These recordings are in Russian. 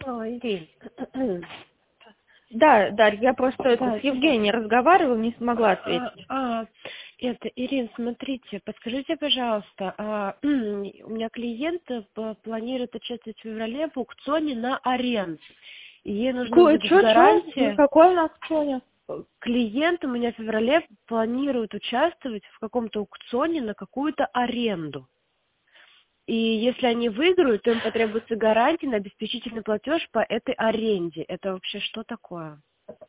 Ирин. Да, Дарья, я просто Да. с Евгенией разговаривала, не смогла ответить. Ирин, смотрите, подскажите, пожалуйста, у меня клиент планирует участвовать в феврале в аукционе на аренд. И ей нужно будет гарантия. Какой у нас аукционе? Клиент у меня в феврале планирует участвовать в каком-то аукционе на какую-то аренду. И если они выиграют, то им потребуется гарантия на обеспечительный платеж по этой аренде. Это вообще что такое?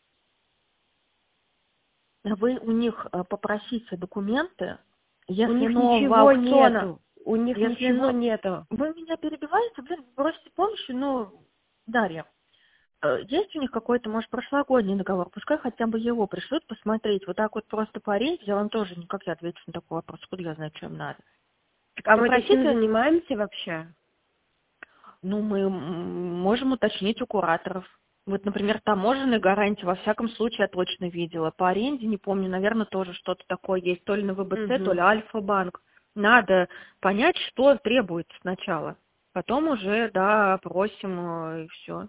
Вы у них попросите документы, если У них нового ничего аукциона. нету. У них Если ничего нету. Вы меня перебиваете, блин, просите помощи, Дарья, есть у них какой-то, может, прошлогодний договор, пускай хотя бы его пришлют посмотреть, вот так вот просто по аренде, я вам тоже никак не отвечу на такой вопрос, откуда я знаю, что им надо. А мы этим занимаемся вообще? Мы можем уточнить у кураторов. Вот, например, таможенные гарантии, во всяком случае, я точно видела. По аренде, не помню, наверное, тоже что-то такое есть, то ли на ВБЦ, то ли Альфа-банк. Надо понять, что требуется сначала. Потом уже, да, просим и все.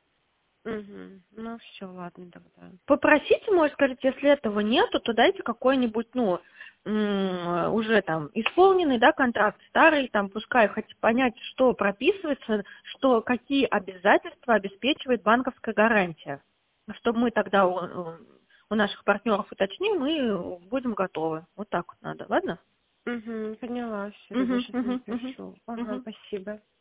Ну все, ладно тогда. Попросите, может, скажите, если этого нету, то дайте какой-нибудь, уже там исполненный, да, контракт, старый, там, пускай хоть понять, что прописывается, какие обязательства обеспечивает банковская гарантия. Чтобы мы тогда у наших партнеров уточним и будем готовы. Вот так вот надо, ладно? Поняла, все, тогда сейчас напишу. Ага, спасибо.